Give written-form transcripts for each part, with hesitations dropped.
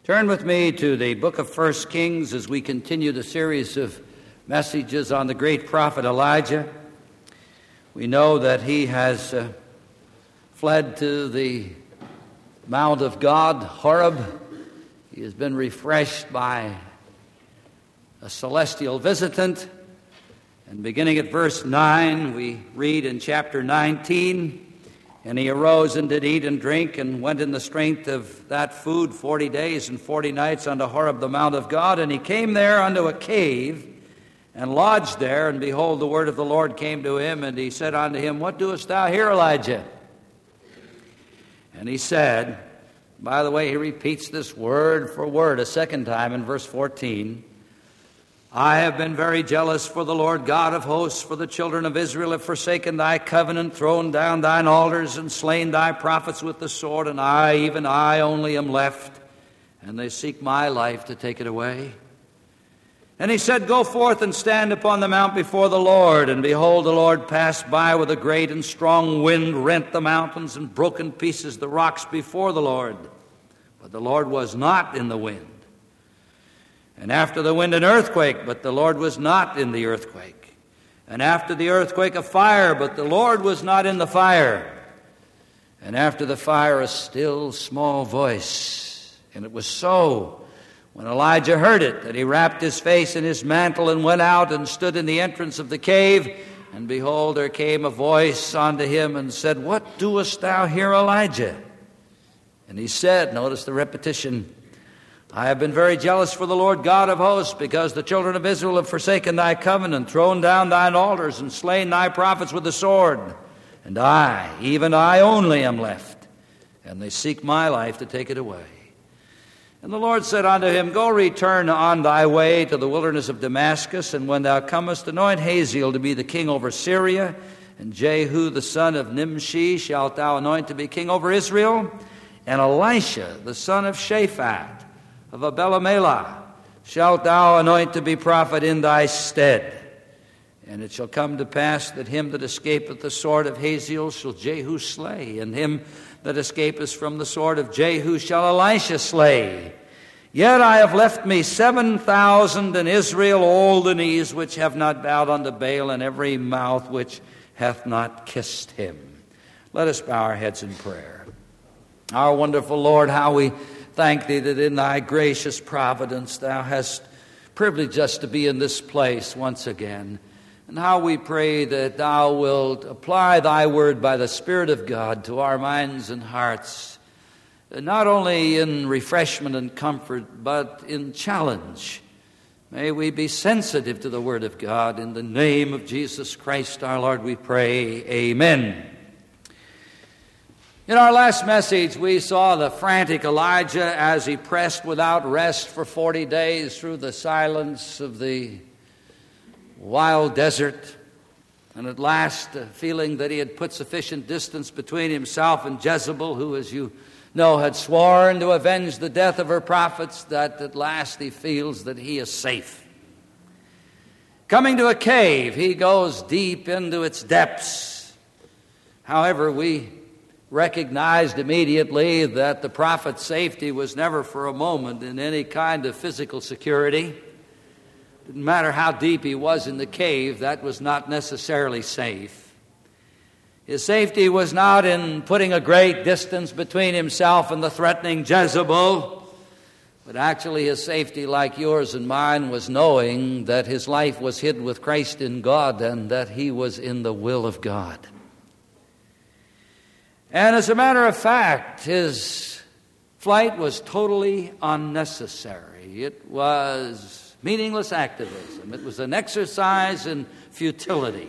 Turn with me to the book of 1 Kings as we continue the series of messages on the great prophet Elijah. We know that he has fled to the Mount of God, Horeb. He has been refreshed by a celestial visitant. And beginning at verse 9, we read in chapter 19, "And he arose and did eat and drink, and went in the strength of that food 40 days and 40 nights unto Horeb the Mount of God. And he came there unto a cave, and lodged there. And behold, the word of the Lord came to him, and he said unto him, What doest thou here, Elijah? And he said," by the way, he repeats this word for word a second time in verse 14, "I have been very jealous for the Lord God of hosts, for the children of Israel have forsaken thy covenant, thrown down thine altars, and slain thy prophets with the sword, and I, even I only, am left, and they seek my life to take it away. And he said, Go forth and stand upon the mount before the Lord. And behold, the Lord passed by with a great and strong wind, rent the mountains, and broke in pieces the rocks before the Lord. But the Lord was not in the wind. And after the wind an earthquake, but the Lord was not in the earthquake. And after the earthquake a fire, but the Lord was not in the fire. And after the fire a still small voice. And it was so, when Elijah heard it, that he wrapped his face in his mantle and went out and stood in the entrance of the cave. And behold, there came a voice unto him and said, What doest thou here, Elijah? And he said," notice the repetition, "I have been very jealous for the Lord God of hosts, because the children of Israel have forsaken thy covenant, thrown down thine altars, and slain thy prophets with the sword. And I, even I only, am left, and they seek my life to take it away. And the Lord said unto him, Go return on thy way to the wilderness of Damascus, and when thou comest, anoint Hazael to be the king over Syria, and Jehu the son of Nimshi shalt thou anoint to be king over Israel, and Elisha the son of Shaphat of Abel-Melah shalt thou anoint to be prophet in thy stead. And it shall come to pass that him that escapeth the sword of Hazael shall Jehu slay, and him that escapeth from the sword of Jehu shall Elisha slay. Yet I have left me 7,000 in Israel, all the knees which have not bowed unto Baal, and every mouth which hath not kissed him." Let us bow our heads in prayer. Our wonderful Lord, how we thank thee that in thy gracious providence thou hast privileged us to be in this place once again. And how we pray that thou wilt apply thy word by the Spirit of God to our minds and hearts, not only in refreshment and comfort, but in challenge. May we be sensitive to the word of God. In the name of Jesus Christ our Lord we pray. Amen. In our last message, we saw the frantic Elijah as he pressed without rest for 40 days through the silence of the wild desert, and at last, feeling that he had put sufficient distance between himself and Jezebel, who, as you know, had sworn to avenge the death of her prophets, that at last he feels that he is safe. Coming to a cave, he goes deep into its depths. However, we recognized immediately that the prophet's safety was never for a moment in any kind of physical security. Didn't matter how deep he was in the cave, that was not necessarily safe. His safety was not in putting a great distance between himself and the threatening Jezebel, but actually his safety, like yours and mine, was knowing that his life was hid with Christ in God and that he was in the will of God. And as a matter of fact, his flight was totally unnecessary. It was meaningless activism. It was an exercise in futility.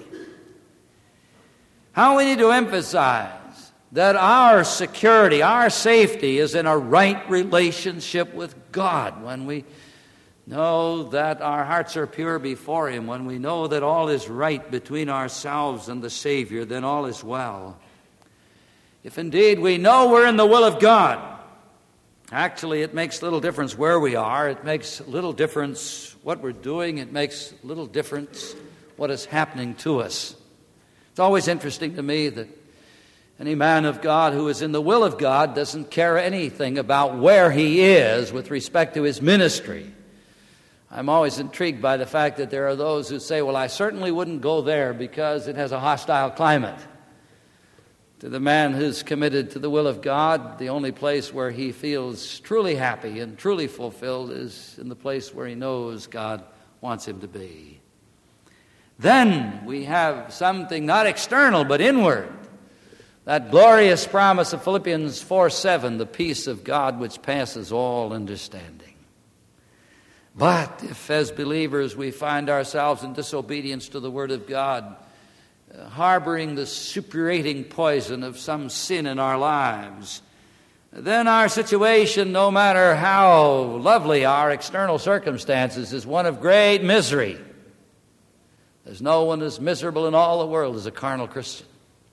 How we need to emphasize that our security, our safety is in a right relationship with God. When we know that our hearts are pure before Him, when we know that all is right between ourselves and the Savior, then all is well. If indeed we know we're in the will of God, actually it makes little difference where we are. It makes little difference what we're doing. It makes little difference what is happening to us. It's always interesting to me that Any man of God who is in the will of God doesn't care anything about where he is with respect to his ministry. I'm always intrigued by the fact that there are those who say, well, I certainly wouldn't go there because it has a hostile climate. To the man who's committed to the will of God, the only place where he feels truly happy and truly fulfilled is in the place where he knows God wants him to be. Then we have something not external but inward. That glorious promise of Philippians 4:7, the peace of God which passes all understanding. But if as believers we find ourselves in disobedience to the Word of God, harboring the suppurating poison of some sin in our lives, then our situation, no matter how lovely our external circumstances, is one of great misery. There's no one as miserable in all the world as a carnal Christian.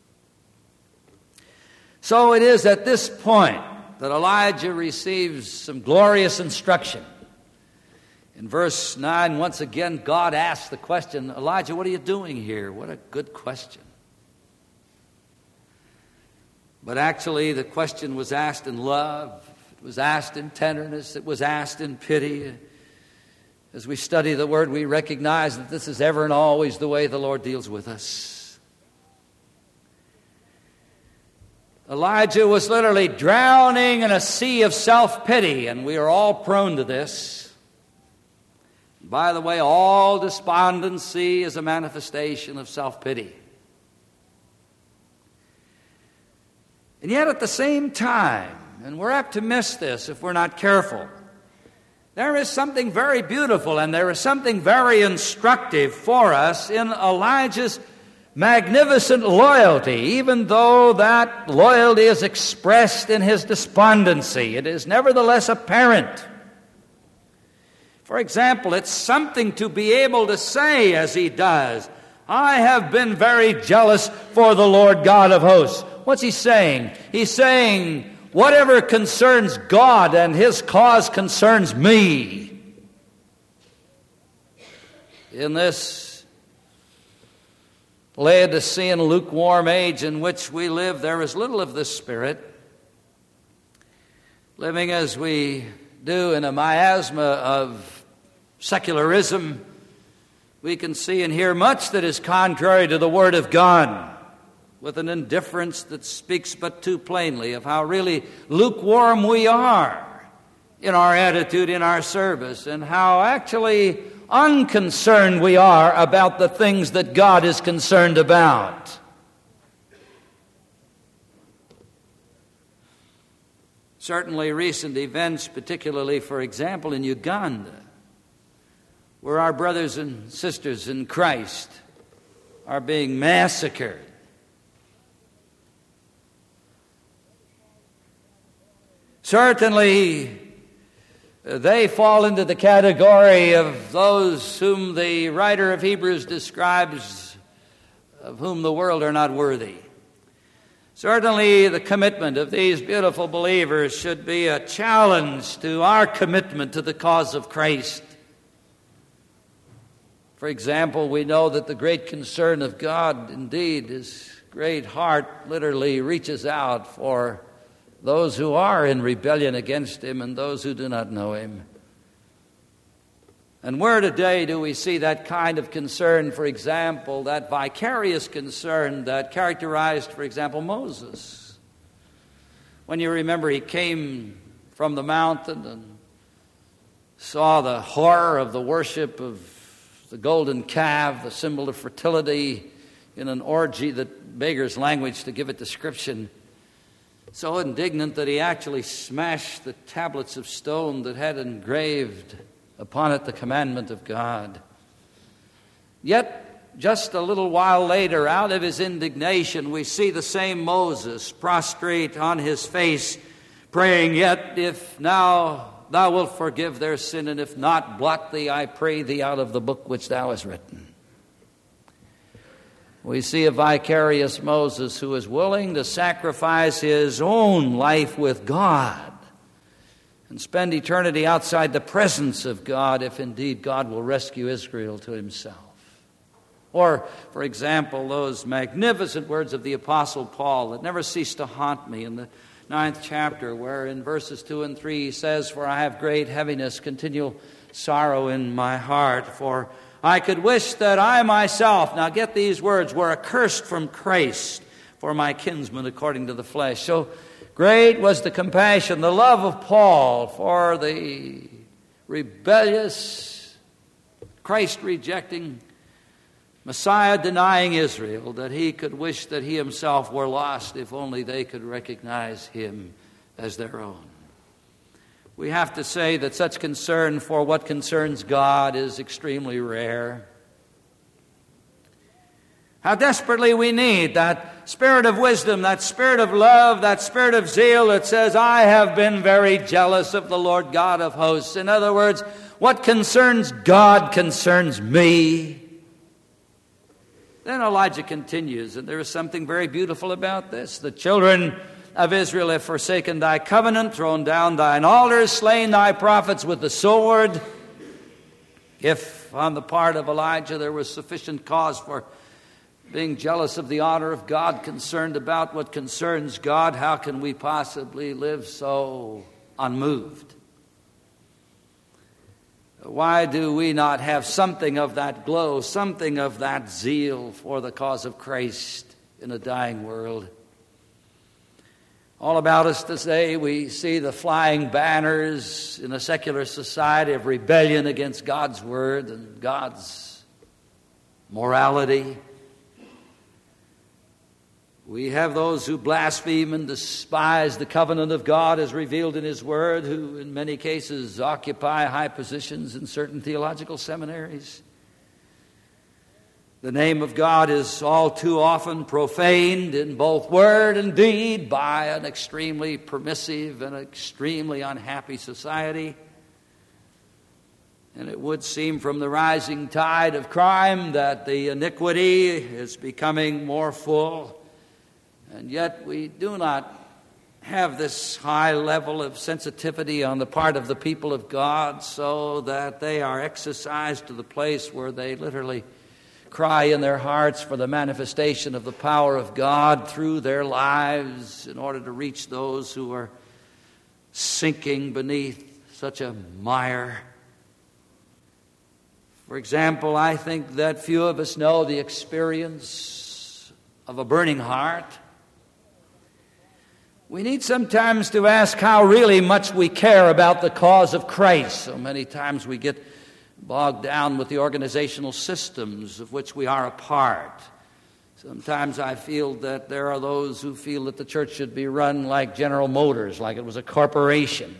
So it is at this point that Elijah receives some glorious instruction. In verse 9, once again, God asks the question, Elijah, what are you doing here? What a good question. But actually, the question was asked in love. It was asked in tenderness. It was asked in pity. As we study the Word, we recognize that this is ever and always the way the Lord deals with us. Elijah was literally drowning in a sea of self-pity, and we are all prone to this. By the way, all despondency is a manifestation of self-pity. And yet at the same time, and we're apt to miss this if we're not careful, there is something very beautiful and there is something very instructive for us in Elijah's magnificent loyalty. Even though that loyalty is expressed in his despondency, it is nevertheless apparent. For example, it's something to be able to say as he does, I have been very jealous for the Lord God of hosts. What's he saying? He's saying, whatever concerns God and his cause concerns me. In this Laodicean lukewarm age in which we live, there is little of this spirit. Living as we do in a miasma of secularism, we can see and hear much that is contrary to the Word of God, with an indifference that speaks but too plainly of how really lukewarm we are in our attitude, in our service, and how actually unconcerned we are about the things that God is concerned about. Certainly recent events, particularly, for example, in Uganda, where our brothers and sisters in Christ are being massacred. Certainly, they fall into the category of those whom the writer of Hebrews describes, of whom the world are not worthy. Certainly, the commitment of these beautiful believers should be a challenge to our commitment to the cause of Christ. For example, we know that the great concern of God, indeed, his great heart literally reaches out for those who are in rebellion against him and those who do not know him. And where today do we see that kind of concern, for example, that vicarious concern that characterized, for example, Moses? When you remember he came from the mountain and saw the horror of the worship of the golden calf, the symbol of fertility, in an orgy that beggars language to give it description. So indignant that he actually smashed the tablets of stone that had engraved upon it the commandment of God. Yet, just a little while later, out of his indignation, we see the same Moses prostrate on his face, praying, yet if now thou wilt forgive their sin, and if not, blot thee, I pray thee, out of the book which thou hast written. We see a vicarious Moses who is willing to sacrifice his own life with God and spend eternity outside the presence of God if indeed God will rescue Israel to himself. Or, for example, those magnificent words of the Apostle Paul that never cease to haunt me in the 9th chapter, where in verses 2 and 3 he says, "For I have great heaviness, continual sorrow in my heart, for I could wish that I myself," now get these words, "were accursed from Christ for my kinsmen according to the flesh." So great was the compassion, the love of Paul for the rebellious, Christ-rejecting, Messiah-denying Israel, that he could wish that he himself were lost if only they could recognize him as their own. We have to say that such concern for what concerns God is extremely rare. How desperately we need that spirit of wisdom, that spirit of love, that spirit of zeal that says, "I have been very jealous of the Lord God of hosts." In other words, what concerns God concerns me. Then Elijah continues, and there is something very beautiful about this. "The children of Israel have forsaken thy covenant, thrown down thine altars, slain thy prophets with the sword." If on the part of Elijah there was sufficient cause for being jealous of the honor of God, concerned about what concerns God, how can we possibly live so unmoved? Why do we not have something of that glow, something of that zeal for the cause of Christ in a dying world? All about us today, we see the flying banners in a secular society of rebellion against God's word and God's morality. We have those who blaspheme and despise the covenant of God as revealed in his word, who in many cases occupy high positions in certain theological seminaries. The name of God is all too often profaned in both word and deed by an extremely permissive and extremely unhappy society. And it would seem from the rising tide of crime that the iniquity is becoming more full. And yet we do not have this high level of sensitivity on the part of the people of God, so that they are exercised to the place where they literally cry in their hearts for the manifestation of the power of God through their lives in order to reach those who are sinking beneath such a mire. For example, I think that few of us know the experience of a burning heart. We need sometimes to ask how really much we care about the cause of Christ. So many times we get bogged down with the organizational systems of which we are a part. Sometimes I feel that there are those who feel that the church should be run like General Motors, like it was a corporation.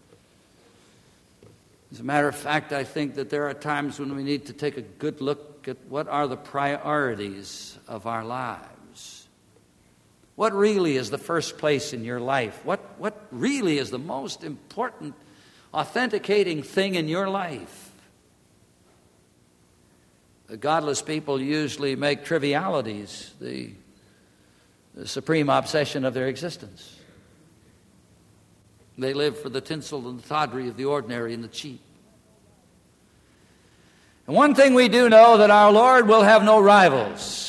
As a matter of fact, I think that there are times when we need to take a good look at what are the priorities of our lives. What really is the first place in your life? What really is the most important authenticating thing in your life? The godless people usually make trivialities the supreme obsession of their existence. They live for the tinsel and the tawdry of the ordinary and the cheap. And one thing we do know, that our Lord will have no rivals.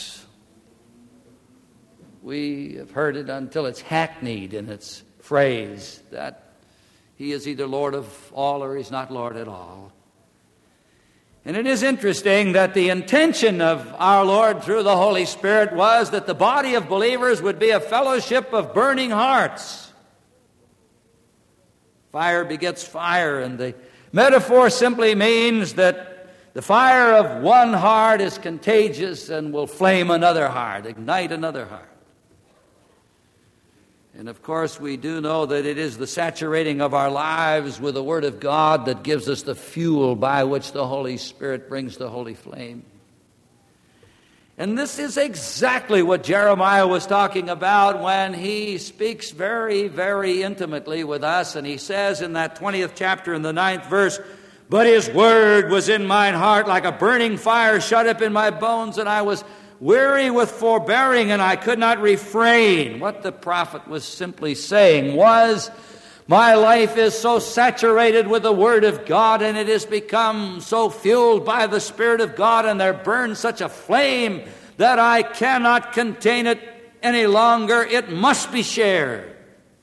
We have heard it until it's hackneyed in its phrase that he is either Lord of all or he's not Lord at all. And it is interesting that the intention of our Lord through the Holy Spirit was that the body of believers would be a fellowship of burning hearts. Fire begets fire, and the metaphor simply means that the fire of one heart is contagious and will flame another heart, ignite another heart. And of course, we do know that it is the saturating of our lives with the Word of God that gives us the fuel by which the Holy Spirit brings the holy flame. And this is exactly what Jeremiah was talking about when he speaks very, very intimately with us. And he says in that 20th chapter in the 9th verse, "But his word was in mine heart like a burning fire shut up in my bones, and I was weary with forbearing, and I could not refrain." What the prophet was simply saying was, My life is so saturated with the Word of God, and it has become so fueled by the Spirit of God, and there burns such a flame that I cannot contain it any longer. It must be shared.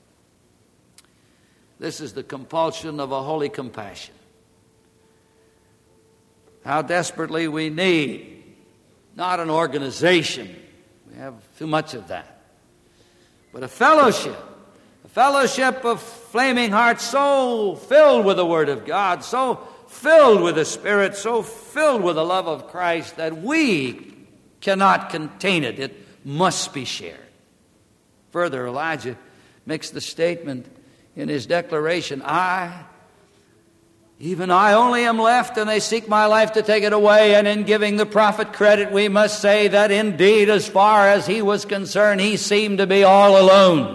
This is the compulsion of a holy compassion. How desperately we need not an organization. We have too much of that. But a fellowship of flaming hearts so filled with the Word of God, so filled with the Spirit, so filled with the love of Christ that we cannot contain it. It must be shared. Further, Elijah makes the statement in his declaration, even I only am left, and they seek my life to take it away. And in giving the prophet credit, we must say that indeed, as far as he was concerned, he seemed to be all alone.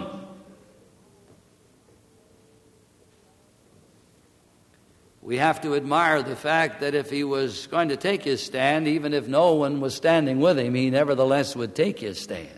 We have to admire the fact that if he was going to take his stand, even if no one was standing with him, he nevertheless would take his stand.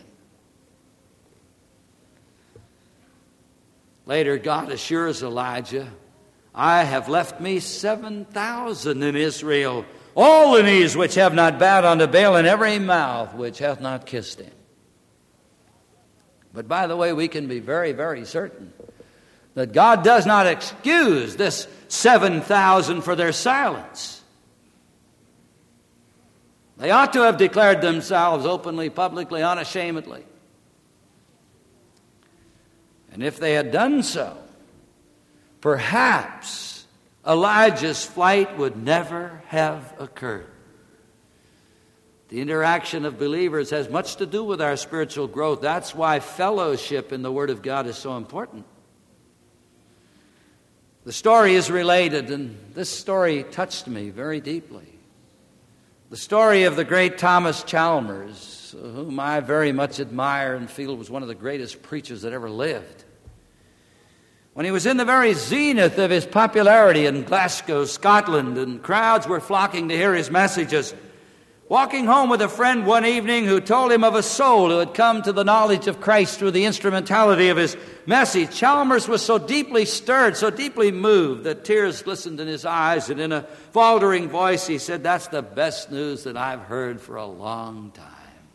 Later, God assures Elijah, I have left me 7,000 in Israel, all the knees which have not bowed unto Baal, and every mouth which hath not kissed him. But by the way, we can be very, very certain that God does not excuse this 7,000 for their silence. They ought to have declared themselves openly, publicly, unashamedly. And if they had done so, perhaps Elijah's flight would never have occurred. The interaction of believers has much to do with our spiritual growth. That's why fellowship in the Word of God is so important. The story is related, and this story touched me very deeply. The story of the great Thomas Chalmers, whom I very much admire and feel was one of the greatest preachers that ever lived. When he was in the very zenith of his popularity in Glasgow, Scotland, and crowds were flocking to hear his messages, walking home with a friend one evening who told him of a soul who had come to the knowledge of Christ through the instrumentality of his message, Chalmers was so deeply stirred, so deeply moved, that tears glistened in his eyes, and in a faltering voice he said, "That's the best news that I've heard for a long time."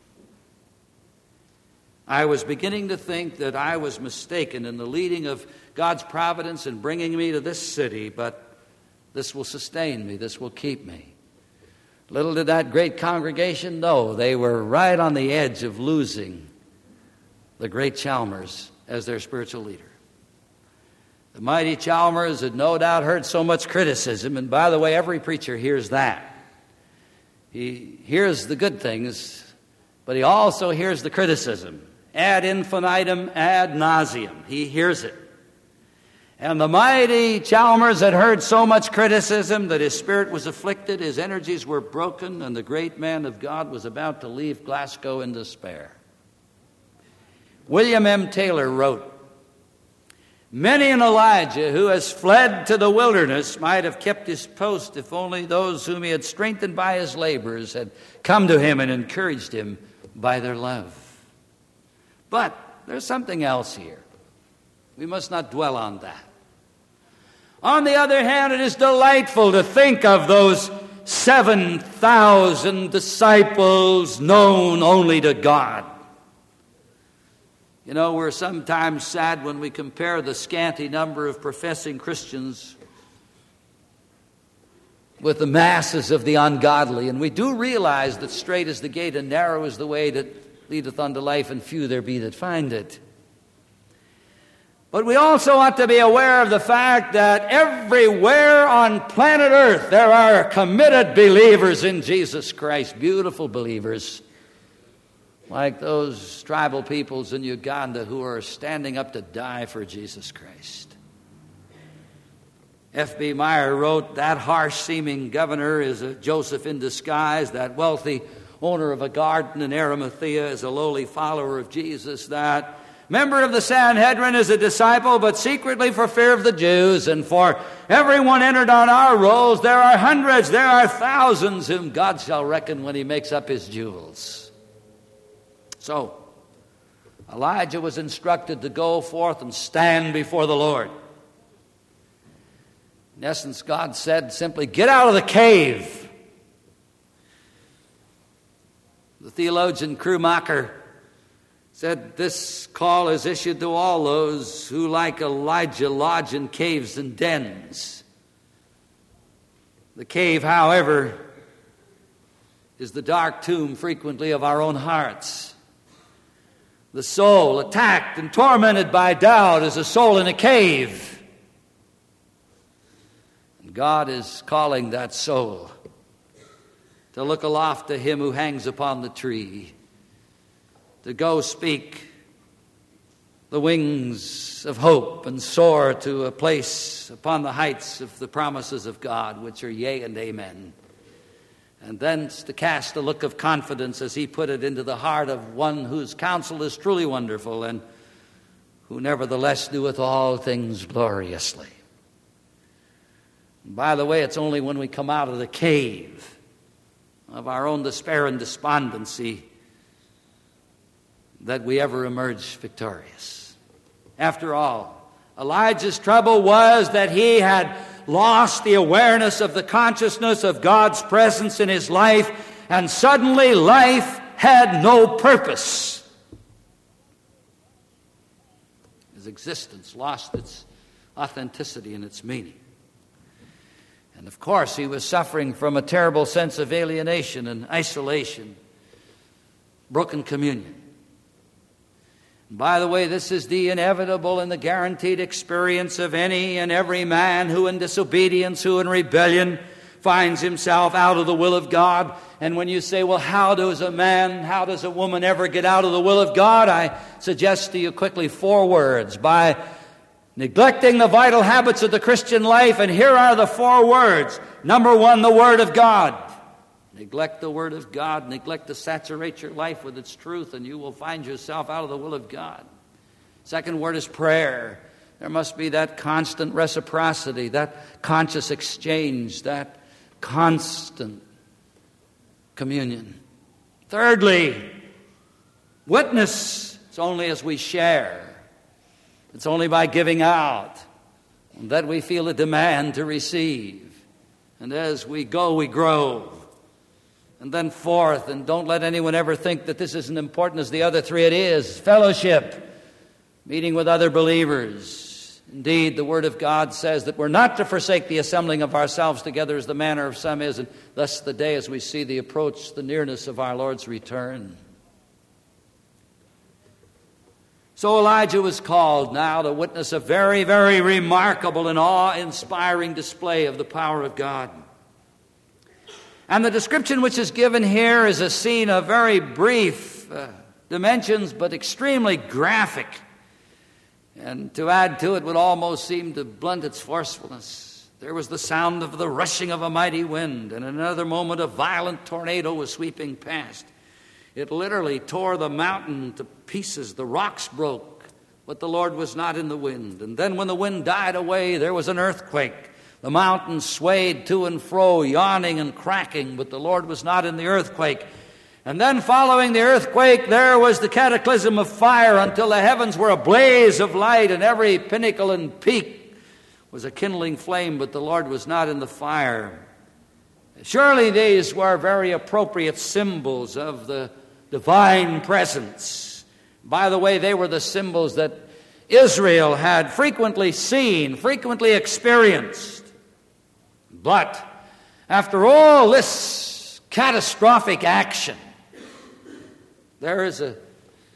I was beginning to think that I was mistaken in the leading of God's providence in bringing me to this city, but this will sustain me, this will keep me. Little did that great congregation know they were right on the edge of losing the great Chalmers as their spiritual leader. The mighty Chalmers had no doubt heard so much criticism, and by the way, every preacher hears that. He hears the good things, but he also hears the criticism. Ad infinitum, ad nauseum. He hears it. And the mighty Chalmers had heard so much criticism that his spirit was afflicted, his energies were broken, and the great man of God was about to leave Glasgow in despair. William M. Taylor wrote, "Many an Elijah who has fled to the wilderness might have kept his post if only those whom he had strengthened by his labors had come to him and encouraged him by their love." But there's something else here. We must not dwell on that. On the other hand, it is delightful to think of those 7,000 disciples known only to God. You know, we're sometimes sad when we compare the scanty number of professing Christians with the masses of the ungodly. And we do realize that straight is the gate and narrow is the way that leadeth unto life, and few there be that find it. But we also ought to be aware of the fact that everywhere on planet Earth there are committed believers in Jesus Christ, beautiful believers, like those tribal peoples in Uganda who are standing up to die for Jesus Christ. F.B. Meyer wrote, "That harsh-seeming governor is a Joseph in disguise. That wealthy owner of a garden in Arimathea is a lowly follower of Jesus. That member of the Sanhedrin is a disciple, but secretly for fear of the Jews. And for everyone entered on our rolls, there are hundreds, there are thousands, whom God shall reckon when he makes up his jewels." So, Elijah was instructed to go forth and stand before the Lord. In essence, God said simply, get out of the cave. The theologian Krummacher said this call is issued to all those who, like Elijah, lodge in caves and dens. The cave, however, is the dark tomb frequently of our own hearts. The soul attacked and tormented by doubt is a soul in a cave. And God is calling that soul to look aloft to him who hangs upon the tree, to go speak the wings of hope and soar to a place upon the heights of the promises of God, which are yea and amen. And thence to cast a look of confidence, as he put it, into the heart of one whose counsel is truly wonderful and who nevertheless doeth all things gloriously. And by the way, it's only when we come out of the cave of our own despair and despondency that we ever emerge victorious. After all, Elijah's trouble was that he had lost the awareness of the consciousness of God's presence in his life, and suddenly life had no purpose. His existence lost its authenticity and its meaning. And of course, he was suffering from a terrible sense of alienation and isolation, broken communion. And by the way, this is the inevitable and the guaranteed experience of any and every man who in disobedience, who in rebellion, finds himself out of the will of God. And when you say, well, how does a woman ever get out of the will of God? I suggest to you quickly 4 words: by neglecting the vital habits of the Christian life. And here are the 4 words. Number 1, the Word of God. Neglect the Word of God. Neglect to saturate your life with its truth, and you will find yourself out of the will of God. Second word is prayer. There must be that constant reciprocity, that conscious exchange, that constant communion. Thirdly, witness. It's only as we share, it's only by giving out that we feel a demand to receive. And as we go, we grow. And then fourth, and don't let anyone ever think that this isn't important as the other 3, it is fellowship, meeting with other believers. Indeed, the Word of God says that we're not to forsake the assembling of ourselves together as the manner of some is, and thus the day as we see the approach, the nearness of our Lord's return. So Elijah was called now to witness a very, very remarkable and awe-inspiring display of the power of God. And the description which is given here is a scene of very brief dimensions, but extremely graphic. And to add to it would almost seem to blunt its forcefulness. There was the sound of the rushing of a mighty wind, and in another moment a violent tornado was sweeping past. It literally tore the mountain to pieces. The rocks broke, but the Lord was not in the wind. And then when the wind died away, there was an earthquake. The mountain swayed to and fro, yawning and cracking, but the Lord was not in the earthquake. And then following the earthquake, there was the cataclysm of fire until the heavens were a blaze of light, and every pinnacle and peak was a kindling flame, but the Lord was not in the fire. Surely these were very appropriate symbols of the divine presence. By the way, they were the symbols that Israel had frequently seen, frequently experienced. But after all this catastrophic action, there is a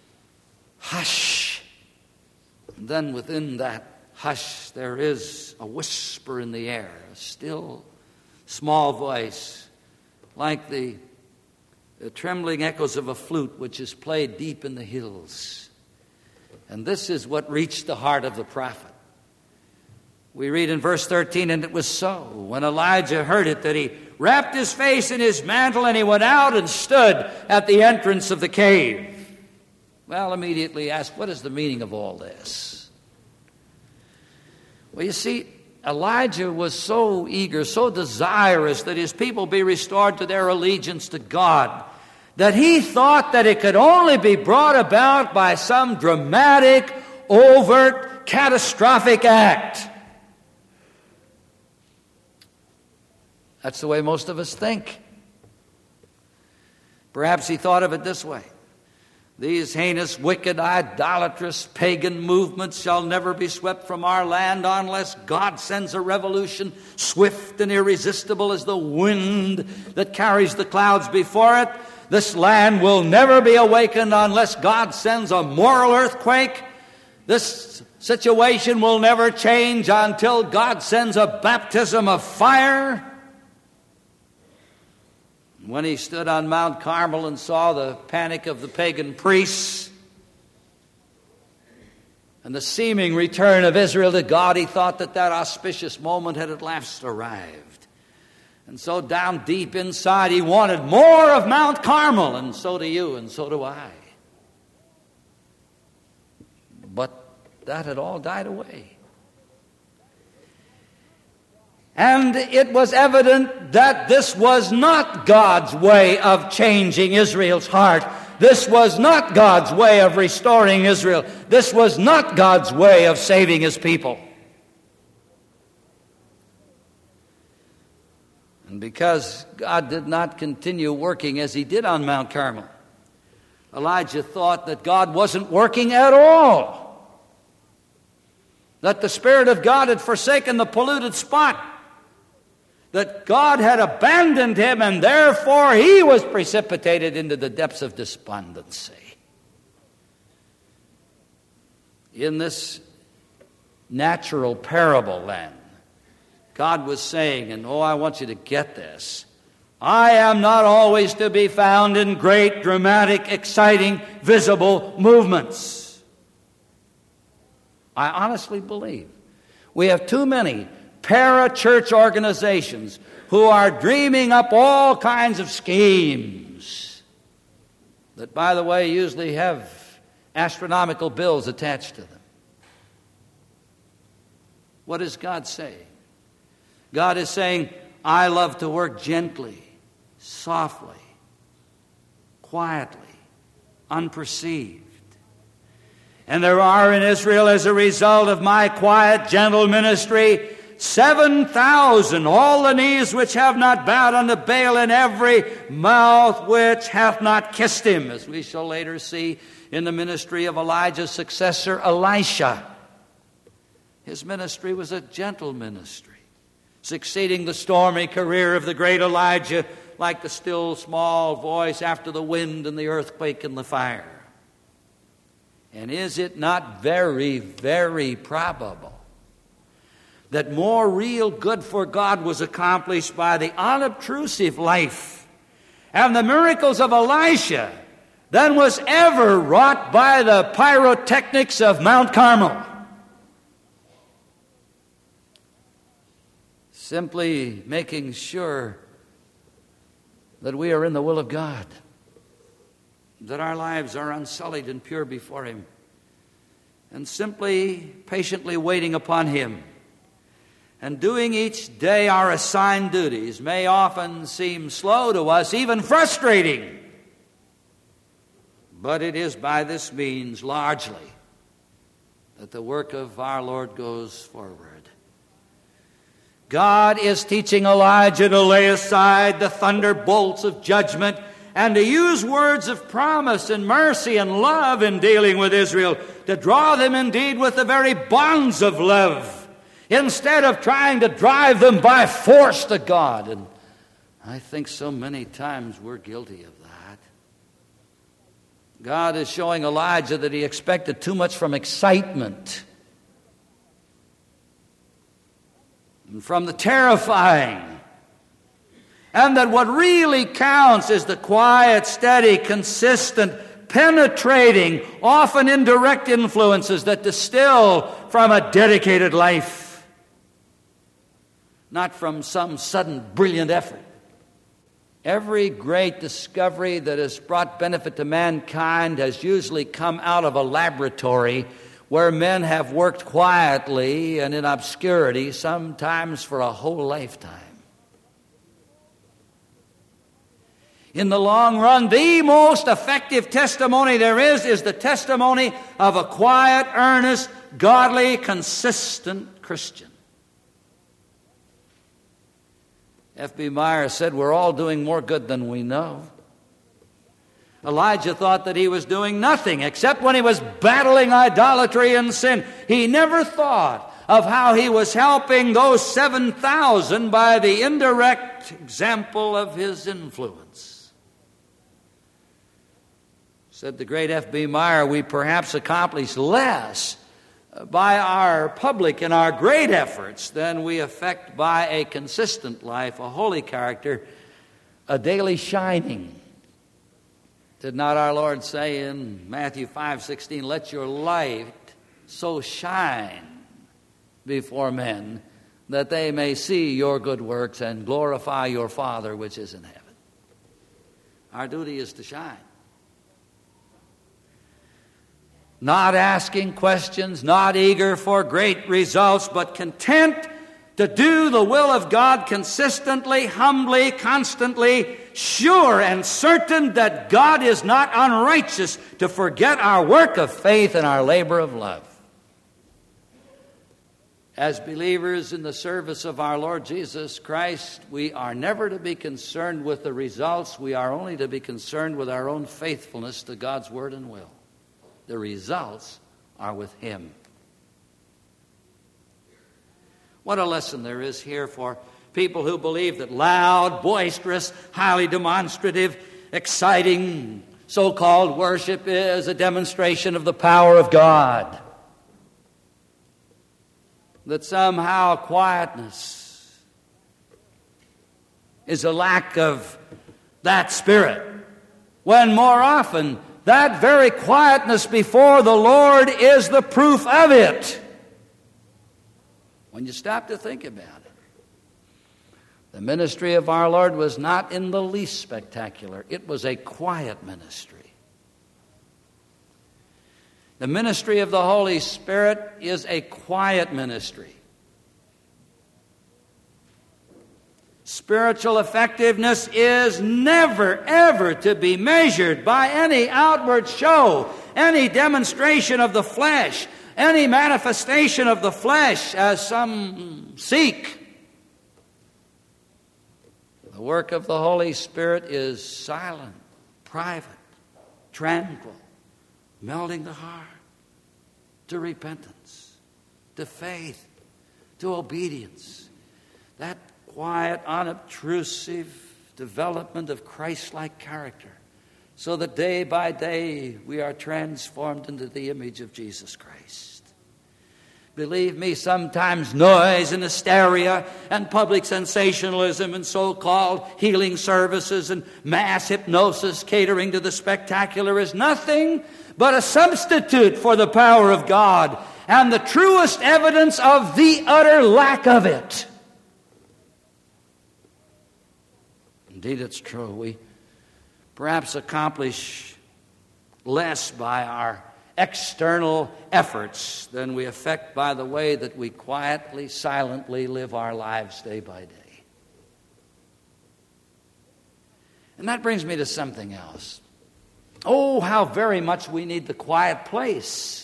hush. And then within that hush, there is a whisper in the air, a still, small voice, like the trembling echoes of a flute which is played deep in the hills. And this is what reached the heart of the prophet. We read in verse 13, and it was so, when Elijah heard it, that he wrapped his face in his mantle, and he went out and stood at the entrance of the cave. Well, immediately ask, what is the meaning of all this? Well, you see, Elijah was so eager, so desirous that his people be restored to their allegiance to God, that he thought that it could only be brought about by some dramatic, overt, catastrophic act. That's the way most of us think. Perhaps he thought of it this way: these heinous, wicked, idolatrous, pagan movements shall never be swept from our land unless God sends a revolution swift and irresistible as the wind that carries the clouds before it. This land will never be awakened unless God sends a moral earthquake. This situation will never change until God sends a baptism of fire. When he stood on Mount Carmel and saw the panic of the pagan priests and the seeming return of Israel to God, he thought that auspicious moment had at last arrived. And so down deep inside, he wanted more of Mount Carmel, and so do you, and so do I. But that had all died away. And it was evident that this was not God's way of changing Israel's heart. This was not God's way of restoring Israel. This was not God's way of saving his people. And because God did not continue working as he did on Mount Carmel, Elijah thought that God wasn't working at all, that the Spirit of God had forsaken the polluted spot, that God had abandoned him, and therefore he was precipitated into the depths of despondency. In this natural parable, then, God was saying, and I want you to get this, I am not always to be found in great, dramatic, exciting, visible movements. I honestly believe we have too many para-church organizations who are dreaming up all kinds of schemes that, by the way, usually have astronomical bills attached to them. What is God saying? God is saying, I love to work gently, softly, quietly, unperceived. And there are in Israel, as a result of my quiet, gentle ministry, 7,000, all the knees which have not bowed unto Baal, and every mouth which hath not kissed him, as we shall later see in the ministry of Elijah's successor, Elisha. His ministry was a gentle ministry, succeeding the stormy career of the great Elijah like the still small voice after the wind and the earthquake and the fire. And is it not very, very probable that more real good for God was accomplished by the unobtrusive life and the miracles of Elisha than was ever wrought by the pyrotechnics of Mount Carmel? Simply making sure that we are in the will of God, that our lives are unsullied and pure before him, and simply patiently waiting upon him and doing each day our assigned duties may often seem slow to us, even frustrating. But it is by this means largely that the work of our Lord goes forward. God is teaching Elijah to lay aside the thunderbolts of judgment and to use words of promise and mercy and love in dealing with Israel, to draw them indeed with the very bonds of love, instead of trying to drive them by force to God. And I think so many times we're guilty of that. God is showing Elijah that he expected too much from excitement and from the terrifying, and that what really counts is the quiet, steady, consistent, penetrating, often indirect influences that distill from a dedicated life, not from some sudden brilliant effort. Every great discovery that has brought benefit to mankind has usually come out of a laboratory where men have worked quietly and in obscurity, sometimes for a whole lifetime. In the long run, the most effective testimony there is the testimony of a quiet, earnest, godly, consistent Christian. F.B. Meyer said, we're all doing more good than we know. Elijah thought that he was doing nothing except when he was battling idolatry and sin. He never thought of how he was helping those 7,000 by the indirect example of his influence. Said the great F.B. Meyer, we perhaps accomplish less by our public and our great efforts than we effect by a consistent life, a holy character, a daily shining. Did not our Lord say in Matthew 5:16, let your light so shine before men that they may see your good works and glorify your Father which is in heaven. Our duty is to shine. Not asking questions, not eager for great results, but content to do the will of God consistently, humbly, constantly, sure and certain that God is not unrighteous to forget our work of faith and our labor of love. As believers in the service of our Lord Jesus Christ, we are never to be concerned with the results. We are only to be concerned with our own faithfulness to God's word and will. The results are with Him. What a lesson there is here for people who believe that loud, boisterous, highly demonstrative, exciting, so-called worship is a demonstration of the power of God. That somehow quietness is a lack of that spirit, when more often that very quietness before the Lord is the proof of it. When you stop to think about it, the ministry of our Lord was not in the least spectacular. It was a quiet ministry. The ministry of the Holy Spirit is a quiet ministry. Spiritual effectiveness is never, ever to be measured by any outward show, any demonstration of the flesh, any manifestation of the flesh as some seek. The work of the Holy Spirit is silent, private, tranquil, melting the heart to repentance, to faith, to obedience. That quiet, unobtrusive development of Christ-like character, so that day by day we are transformed into the image of Jesus Christ. Believe me, sometimes noise and hysteria and public sensationalism and so-called healing services and mass hypnosis catering to the spectacular is nothing but a substitute for the power of God and the truest evidence of the utter lack of it. Indeed, it's true. We perhaps accomplish less by our external efforts than we effect by the way that we quietly, silently live our lives day by day. And that brings me to something else. Oh, how very much we need the quiet place.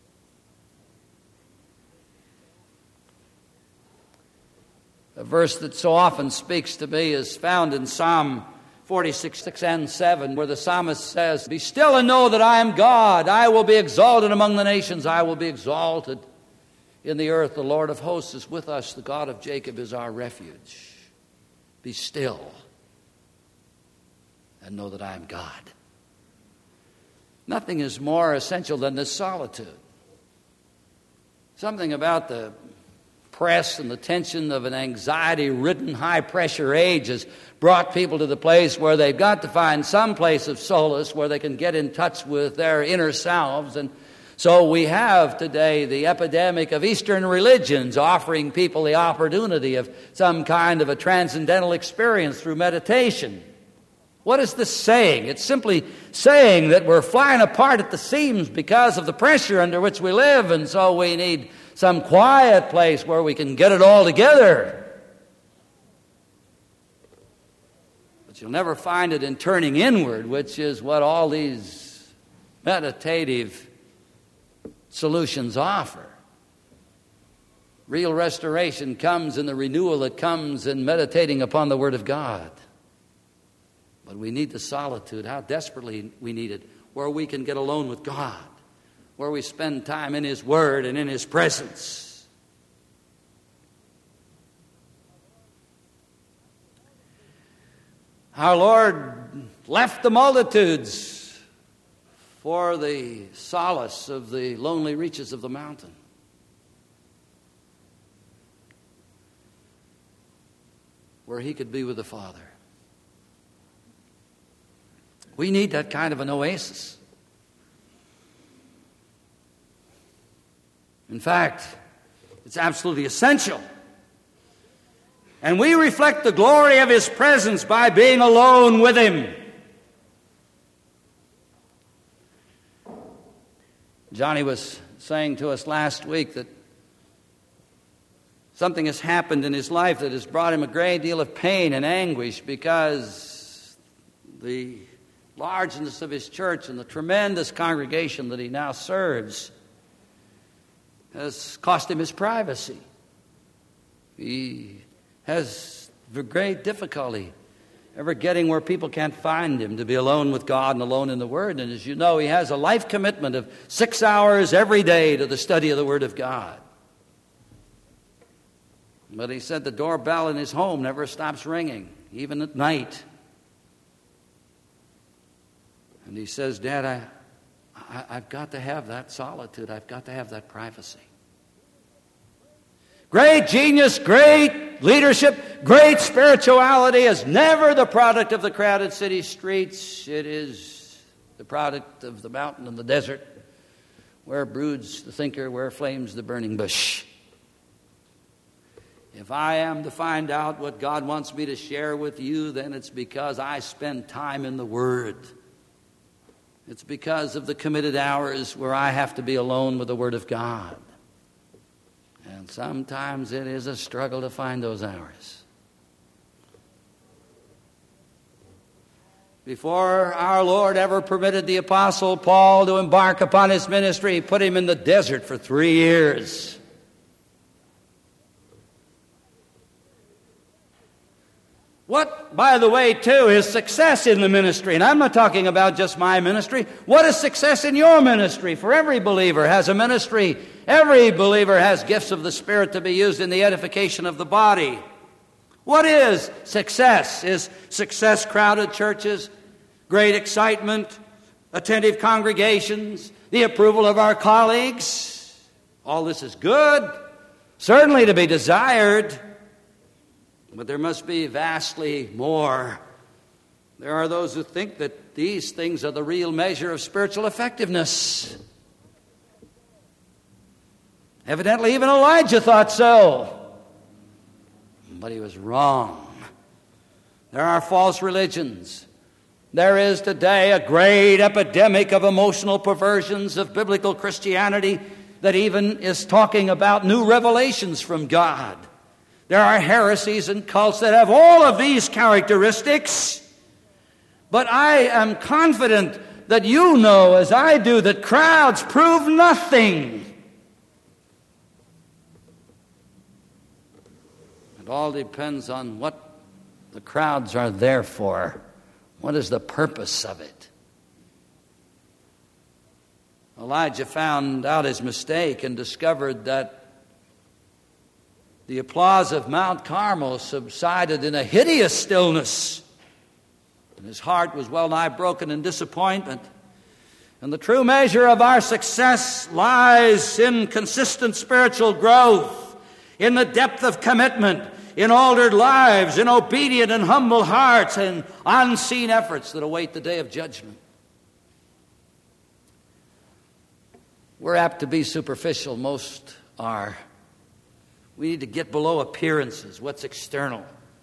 A verse that so often speaks to me is found in Psalm 46, 6 and 7, where the psalmist says, "Be still and know that I am God. I will be exalted among the nations. I will be exalted in the earth. The Lord of hosts is with us. The God of Jacob is our refuge. Be still and know that I am God." Nothing is more essential than this solitude. Something about the press and the tension of an anxiety-ridden, high-pressure age has brought people to the place where they've got to find some place of solace where they can get in touch with their inner selves. And so we have today the epidemic of Eastern religions offering people the opportunity of some kind of a transcendental experience through meditation. What is this saying? It's simply saying that we're flying apart at the seams because of the pressure under which we live, and so we need some quiet place where we can get it all together. But you'll never find it in turning inward, which is what all these meditative solutions offer. Real restoration comes in the renewal that comes in meditating upon the Word of God. But we need the solitude. How desperately we need it. Where we can get alone with God. Where we spend time in His Word and in His presence. Our Lord left the multitudes for the solace of the lonely reaches of the mountain. Where He could be with the Father. We need that kind of an oasis. In fact, it's absolutely essential. And we reflect the glory of His presence by being alone with Him. Johnny was saying to us last week that something has happened in his life that has brought him a great deal of pain and anguish because the largeness of his church and the tremendous congregation that he now serves has cost him his privacy. He has great difficulty ever getting where people can't find him to be alone with God and alone in the Word. And as you know, he has a life commitment of 6 hours every day to the study of the Word of God. But he said the doorbell in his home never stops ringing, even at night. And he says, Dad, I've got to have that solitude. I've got to have that privacy. Great genius, great leadership, great spirituality is never the product of the crowded city streets. It is the product of the mountain and the desert, where broods the thinker, where flames the burning bush. If I am to find out what God wants me to share with you, then it's because I spend time in the Word. It's because of the committed hours where I have to be alone with the Word of God. And sometimes it is a struggle to find those hours. Before our Lord ever permitted the Apostle Paul to embark upon his ministry, He put him in the desert for 3 years. What, by the way, too, is success in the ministry? And I'm not talking about just my ministry. What is success in your ministry? For every believer has a ministry. Every believer has gifts of the Spirit to be used in the edification of the body. What is success? Is success crowded churches, great excitement, attentive congregations, the approval of our colleagues? All this is good, certainly to be desired. But there must be vastly more. There are those who think that these things are the real measure of spiritual effectiveness. Evidently, even Elijah thought so. But he was wrong. There are false religions. There is today a great epidemic of emotional perversions of biblical Christianity that even is talking about new revelations from God. There are heresies and cults that have all of these characteristics. But I am confident that you know, as I do, that crowds prove nothing. It all depends on what the crowds are there for. What is the purpose of it? Elijah found out his mistake and discovered that the applause of Mount Carmel subsided in a hideous stillness. And his heart was well nigh broken in disappointment. And the true measure of our success lies in consistent spiritual growth, in the depth of commitment, in altered lives, in obedient and humble hearts, and unseen efforts that await the day of judgment. We're apt to be superficial. Most are. We need to get below appearances, what's external.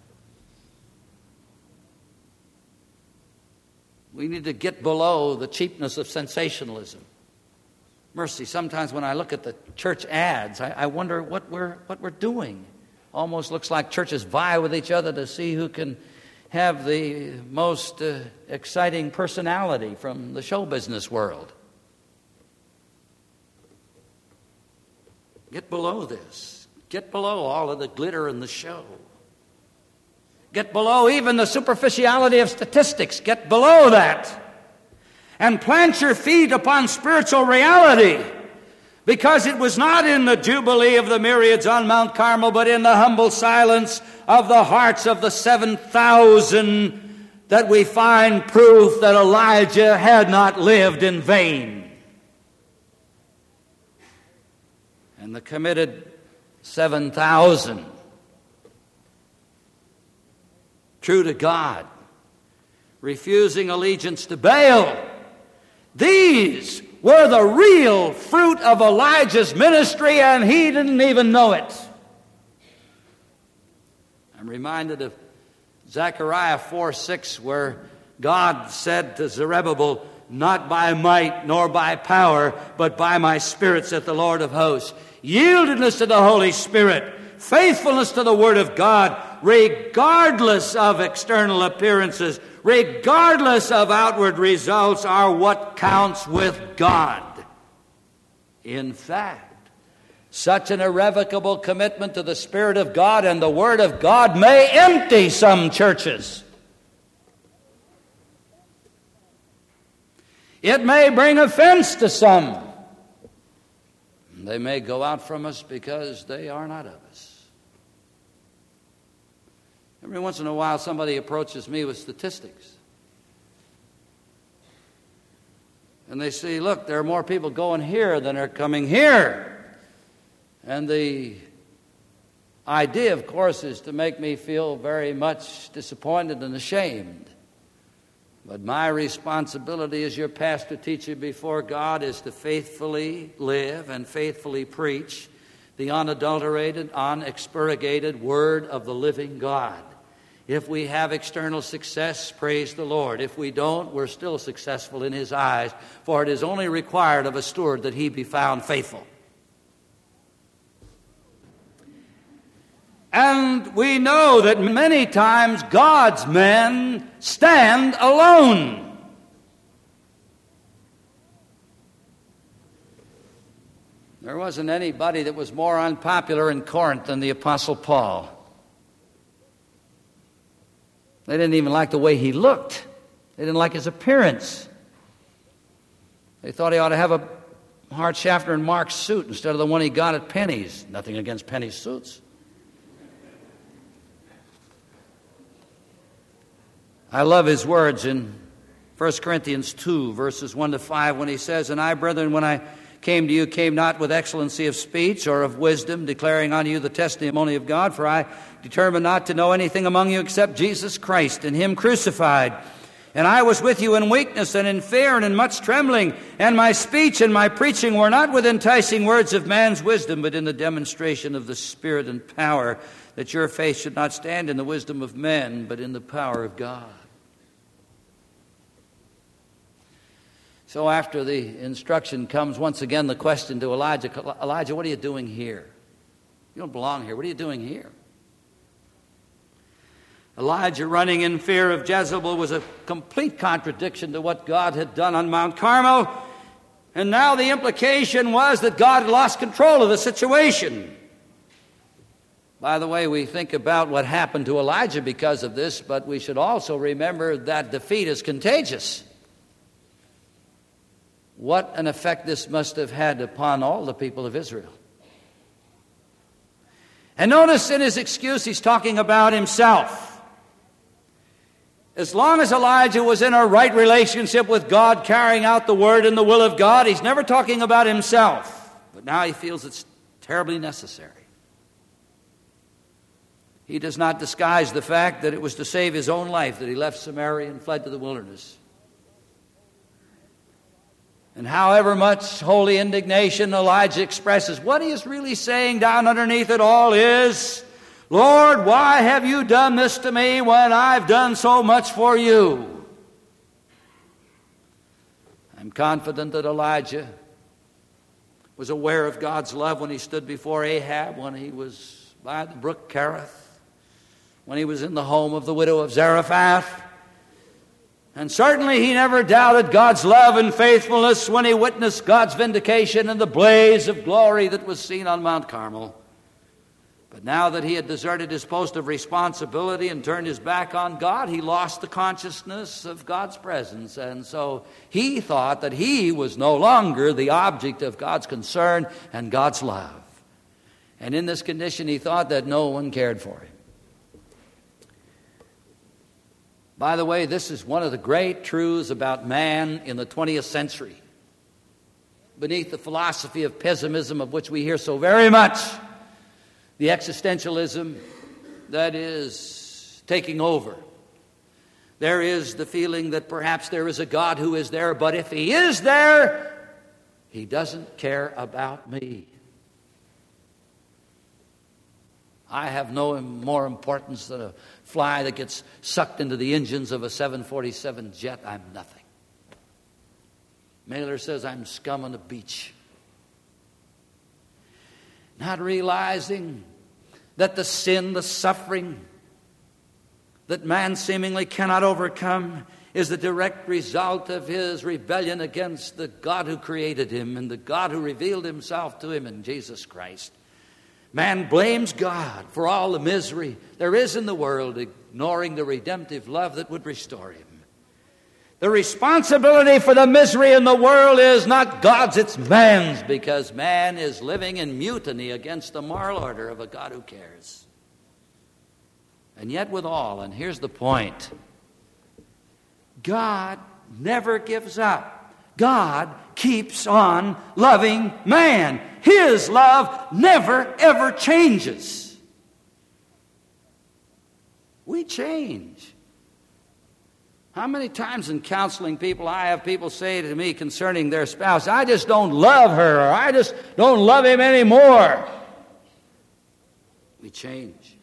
We need to get below the cheapness of sensationalism. Mercy, sometimes when I look at the church ads, I wonder what we're doing. Almost looks like churches vie with each other to see who can have the most exciting personality from the show business world. Get below this. Get below all of the glitter and the show. Get below even the superficiality of statistics. Get below that. And plant your feet upon spiritual reality. Because it was not in the jubilee of the myriads on Mount Carmel, but in the humble silence of the hearts of the 7,000 that we find proof that Elijah had not lived in vain. And the committed 7,000, true to God, refusing allegiance to Baal, these were the real fruit of Elijah's ministry, and he didn't even know it. I'm reminded of Zechariah 4:6, where God said to Zerubbabel, "Not by might nor by power, but by my Spirit, saith the Lord of hosts." Yieldedness to the Holy Spirit, faithfulness to the Word of God, regardless of external appearances, regardless of outward results, are what counts with God. In fact, such an irrevocable commitment to the Spirit of God and the Word of God may empty some churches. It may bring offense to some. They may go out from us because they are not of us. Every once in a while, somebody approaches me with statistics. And they say, look, there are more people going here than are coming here. And the idea, of course, is to make me feel very much disappointed and ashamed. But my responsibility as your pastor teacher before God is to faithfully live and faithfully preach the unadulterated, unexpurgated Word of the living God. If we have external success, praise the Lord. If we don't, we're still successful in His eyes, for it is only required of a steward that he be found faithful. And we know that many times God's men stand alone. There wasn't anybody that was more unpopular in Corinth than the Apostle Paul. They didn't even like the way he looked. They didn't like his appearance. They thought he ought to have a Hart Schaffner and Marx suit instead of the one he got at Penny's. Nothing against Penny's suits. I love his words in 1 Corinthians 2, verses 1 to 5, when he says, "And I, brethren, when I came to you, came not with excellency of speech or of wisdom, declaring unto you the testimony of God, for I determined not to know anything among you except Jesus Christ and Him crucified. And I was with you in weakness and in fear and in much trembling, and my speech and my preaching were not with enticing words of man's wisdom, but in the demonstration of the Spirit and power, that your faith should not stand in the wisdom of men, but in the power of God." So after the instruction comes once again the question to Elijah, "Elijah, what are you doing here? You don't belong here. What are you doing here?" Elijah running in fear of Jezebel was a complete contradiction to what God had done on Mount Carmel. And now the implication was that God had lost control of the situation. By the way, we think about what happened to Elijah because of this, but we should also remember that defeat is contagious. What an effect this must have had upon all the people of Israel. And notice in his excuse, he's talking about himself. As long as Elijah was in a right relationship with God, carrying out the word and the will of God, he's never talking about himself. But now he feels it's terribly necessary. He does not disguise the fact that it was to save his own life that he left Samaria and fled to the wilderness. And however much holy indignation Elijah expresses, what he is really saying down underneath it all is, "Lord, why have you done this to me when I've done so much for you?" I'm confident that Elijah was aware of God's love when he stood before Ahab, when he was by the brook Kerith, when he was in the home of the widow of Zarephath. And certainly he never doubted God's love and faithfulness when he witnessed God's vindication and the blaze of glory that was seen on Mount Carmel. But now that he had deserted his post of responsibility and turned his back on God, he lost the consciousness of God's presence. And so he thought that he was no longer the object of God's concern and God's love. And in this condition, he thought that no one cared for him. By the way, this is one of the great truths about man in the 20th century. Beneath the philosophy of pessimism, of which we hear so very much, the existentialism that is taking over, there is the feeling that perhaps there is a God who is there, but if he is there, he doesn't care about me. I have no more importance than a fly that gets sucked into the engines of a 747 jet. I'm nothing. Mailer says I'm scum on the beach. Not realizing that the sin, the suffering that man seemingly cannot overcome is the direct result of his rebellion against the God who created him and the God who revealed himself to him in Jesus Christ. Man blames God for all the misery there is in the world, ignoring the redemptive love that would restore him. The responsibility for the misery in the world is not God's, it's man's, because man is living in mutiny against the moral order of a God who cares. And yet with all, and here's the point, God never gives up. God keeps on loving man. His love never, ever changes. We change. How many times in counseling people, I have people say to me concerning their spouse, I just don't love her, or I just don't love him anymore. We change.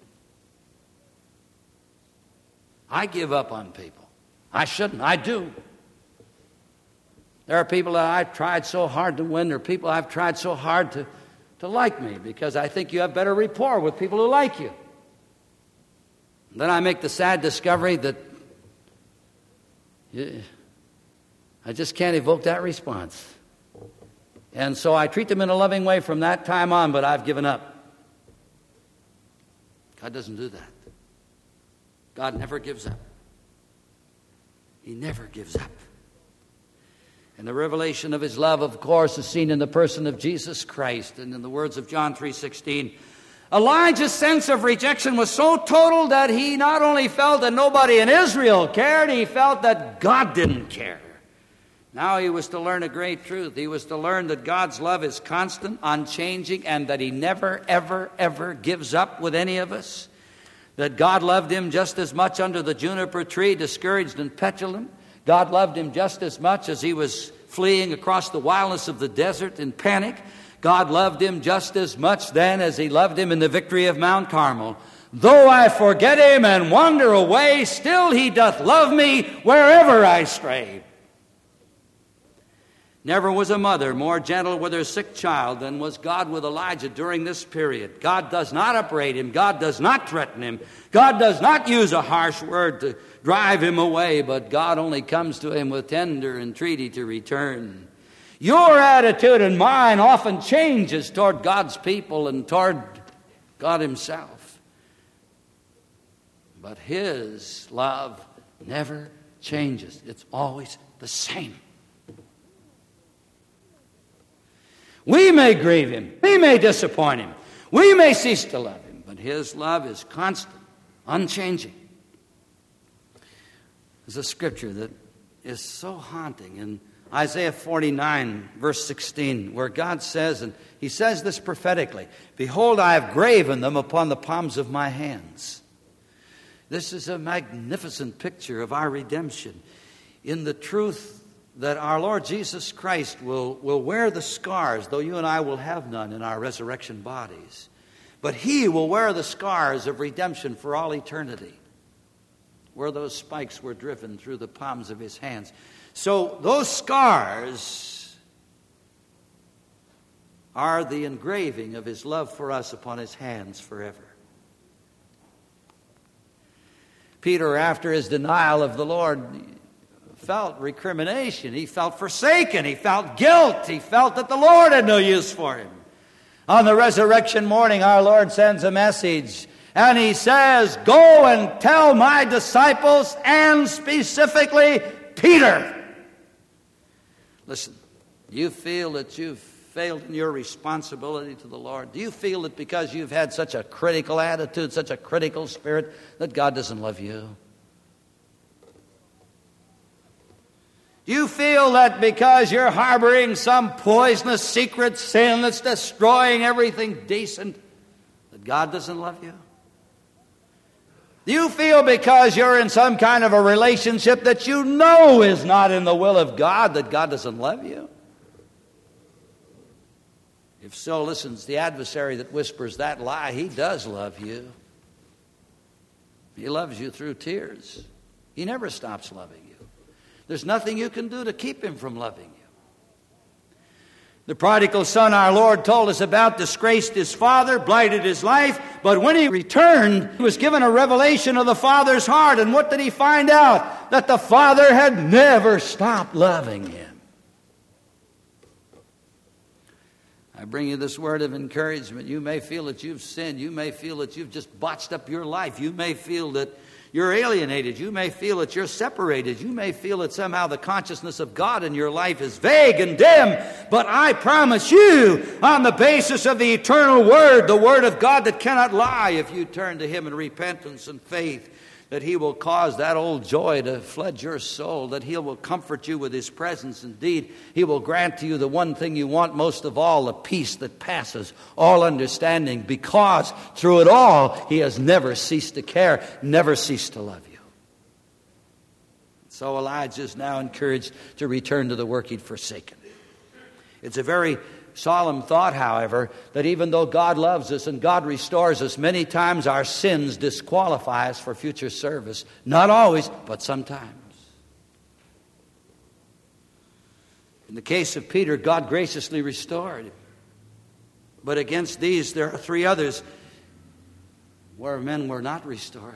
I give up on people. I shouldn't. I do. There are people that I've tried so hard to win. There are people I've tried so hard to like me, because I think you have better rapport with people who like you. Then I make the sad discovery that I just can't evoke that response. And so I treat them in a loving way from that time on, but I've given up. God doesn't do that. God never gives up. He never gives up. And the revelation of his love, of course, is seen in the person of Jesus Christ. And in the words of John 3:16, Elijah's sense of rejection was so total that he not only felt that nobody in Israel cared, he felt that God didn't care. Now he was to learn a great truth. He was to learn that God's love is constant, unchanging, and that he never, ever, ever gives up with any of us. That God loved him just as much under the juniper tree, discouraged and petulant. God loved him just as much as he was fleeing across the wildness of the desert in panic. God loved him just as much then as he loved him in the victory of Mount Carmel. Though I forget him and wander away, still he doth love me wherever I stray. Never was a mother more gentle with her sick child than was God with Elijah during this period. God does not upbraid him. God does not threaten him. God does not use a harsh word to drive him away, but God only comes to him with tender entreaty to return. Your attitude and mine often changes toward God's people and toward God himself. But his love never changes. It's always the same. We may grieve him. We may disappoint him. We may cease to love him. But his love is constant, unchanging. There's a scripture that is so haunting in Isaiah 49, verse 16, where God says, and he says this prophetically, "Behold, I have graven them upon the palms of my hands." This is a magnificent picture of our redemption in the truth that our Lord Jesus Christ will wear the scars, though you and I will have none in our resurrection bodies. But he will wear the scars of redemption for all eternity, where those spikes were driven through the palms of his hands. So those scars are the engraving of his love for us upon his hands forever. Peter, after his denial of the Lord, felt recrimination. He felt forsaken. He felt guilt. He felt that the Lord had no use for him. On the resurrection morning, our Lord sends a message, and he says, "Go and tell my disciples," and specifically Peter. Listen, do you feel that you've failed in your responsibility to the Lord? Do you feel that because you've had such a critical attitude, such a critical spirit, that God doesn't love you? Do you feel that because you're harboring some poisonous secret sin that's destroying everything decent, that God doesn't love you? Do you feel because you're in some kind of a relationship that you know is not in the will of God, that God doesn't love you? If so, listen, it's the adversary that whispers that lie. He does love you. He loves you through tears. He never stops loving you. There's nothing you can do to keep him from loving you. The prodigal son, our Lord told us about, disgraced his father, blighted his life, but when he returned, he was given a revelation of the Father's heart. And what did he find out? That the Father had never stopped loving him. I bring you this word of encouragement. You may feel that you've sinned. You may feel that you've just botched up your life. You may feel that you're alienated. You may feel that you're separated. You may feel that somehow the consciousness of God in your life is vague and dim. But I promise you, on the basis of the eternal Word, the Word of God that cannot lie, if you turn to Him in repentance and faith, that He will cause that old joy to flood your soul, that He will comfort you with His presence. Indeed, He will grant to you the one thing you want most of all, the peace that passes all understanding, because through it all, He has never ceased to care, never ceased to love you. So Elijah is now encouraged to return to the work he'd forsaken. It's a very solemn thought, however, that even though God loves us and God restores us, many times our sins disqualify us for future service. Not always, but sometimes. In the case of Peter, God graciously restored him. But against these, there are three others where men were not restored.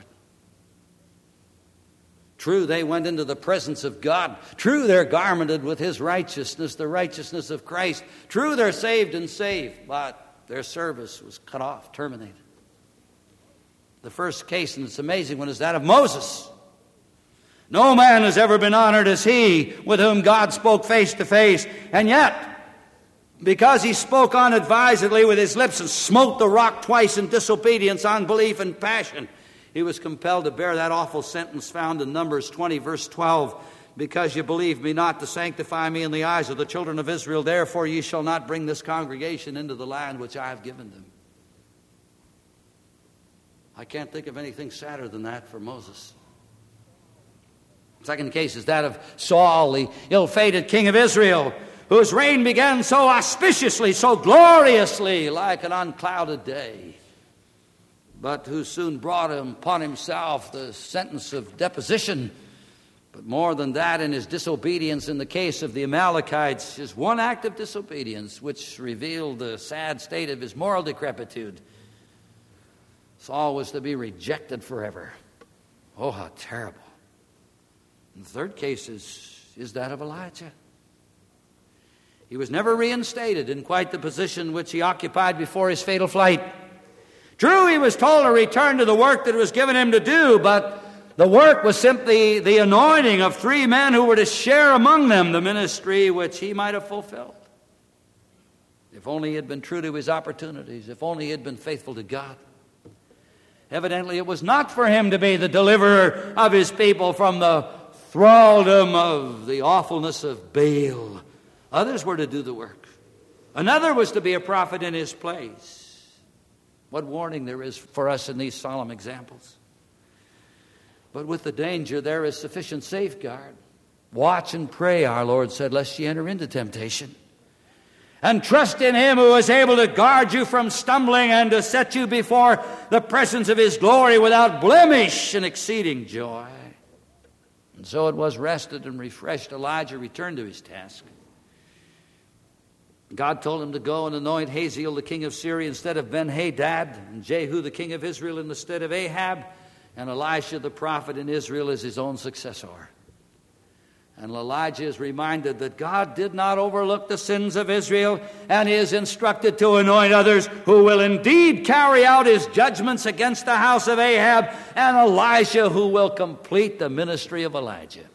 True, they went into the presence of God. True, they're garmented with His righteousness, the righteousness of Christ. True, they're saved and saved, but their service was cut off, terminated. The first case, and it's an amazing one, is that of Moses. No man has ever been honored as he with whom God spoke face to face. And yet, because he spoke unadvisedly with his lips and smote the rock twice in disobedience, unbelief, and passion, he was compelled to bear that awful sentence found in Numbers 20, verse 12. Because you believe me not to sanctify me in the eyes of the children of Israel, therefore ye shall not bring this congregation into the land which I have given them. I can't think of anything sadder than that for Moses. The second case is that of Saul, the ill-fated king of Israel, whose reign began so auspiciously, so gloriously, like an unclouded day, but who soon brought upon himself the sentence of deposition. But more than that, in his disobedience in the case of the Amalekites, his one act of disobedience, which revealed the sad state of his moral decrepitude, Saul was to be rejected forever. Oh, how terrible. And the third case is that of Elijah. He was never reinstated in quite the position which he occupied before his fatal flight. True, he was told to return to the work that was given him to do, but the work was simply the anointing of three men who were to share among them the ministry which he might have fulfilled. If only he had been true to his opportunities, if only he had been faithful to God. Evidently, it was not for him to be the deliverer of his people from the thraldom of the awfulness of Baal. Others were to do the work. Another was to be a prophet in his place. What warning there is for us in these solemn examples. But with the danger, there is sufficient safeguard. Watch and pray, our Lord said, lest ye enter into temptation. And trust in Him who is able to guard you from stumbling and to set you before the presence of His glory without blemish and exceeding joy. And so it was, rested and refreshed, Elijah returned to his task. God told him to go and anoint Hazael, the king of Syria, instead of Ben-Hadad, and Jehu, the king of Israel, instead of Ahab, and Elisha, the prophet in Israel, as his own successor. And Elijah is reminded that God did not overlook the sins of Israel, and he is instructed to anoint others who will indeed carry out his judgments against the house of Ahab, and Elisha who will complete the ministry of Elijah.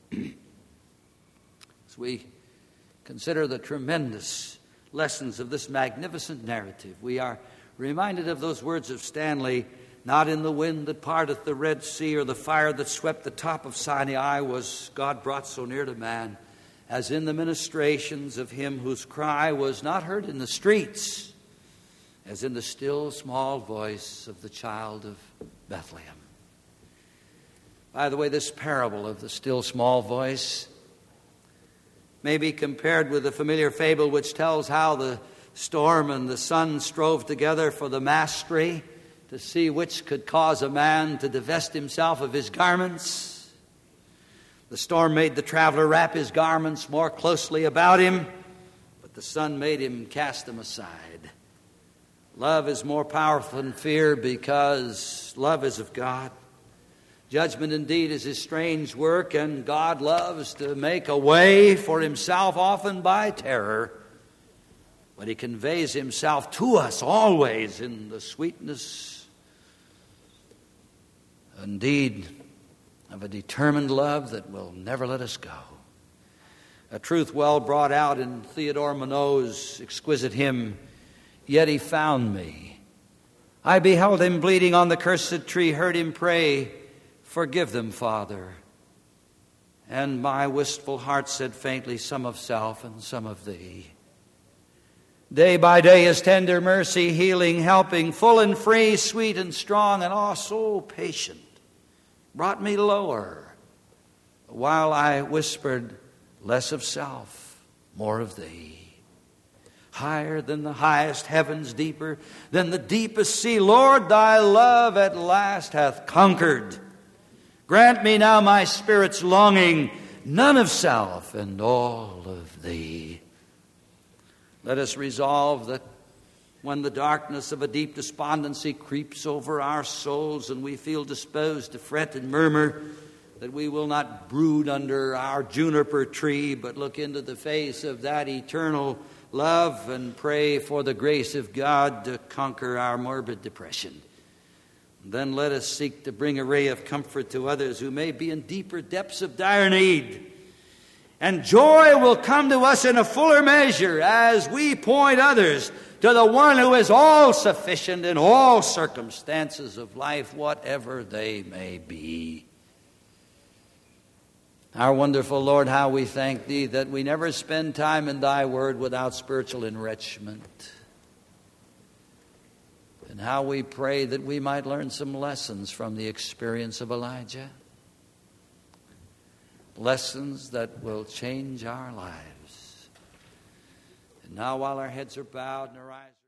As we consider the tremendous lessons of this magnificent narrative, we are reminded of those words of Stanley, "Not in the wind that parteth the Red Sea, or the fire that swept the top of Sinai was God brought so near to man, as in the ministrations of him whose cry was not heard in the streets, as in the still small voice of the child of Bethlehem." By the way, this parable of the still small voice may be compared with the familiar fable which tells how the storm and the sun strove together for the mastery to see which could cause a man to divest himself of his garments. The storm made the traveler wrap his garments more closely about him, but the sun made him cast them aside. Love is more powerful than fear because love is of God. Judgment indeed is his strange work, and God loves to make a way for himself, often by terror. But he conveys himself to us always in the sweetness, indeed, of a determined love that will never let us go. A truth well brought out in Theodore Monod's exquisite hymn, "Yet he found me. I beheld him bleeding on the cursed tree, heard him pray, 'Forgive them, Father.' And my wistful heart said faintly, 'Some of self and some of thee.' Day by day his tender mercy, healing, helping, full and free, sweet and strong, and oh, so patient, brought me lower, while I whispered, 'Less of self, more of thee.' Higher than the highest heavens, deeper than the deepest sea, Lord, thy love at last hath conquered. Grant me now my spirit's longing, none of self and all of thee." Let us resolve that when the darkness of a deep despondency creeps over our souls and we feel disposed to fret and murmur, that we will not brood under our juniper tree, but look into the face of that eternal love and pray for the grace of God to conquer our morbid depression. Then let us seek to bring a ray of comfort to others who may be in deeper depths of dire need. And joy will come to us in a fuller measure as we point others to the one who is all sufficient in all circumstances of life, whatever they may be. Our wonderful Lord, how we thank thee that we never spend time in thy word without spiritual enrichment. And how we pray that we might learn some lessons from the experience of Elijah. Lessons that will change our lives. And now, while our heads are bowed and our eyes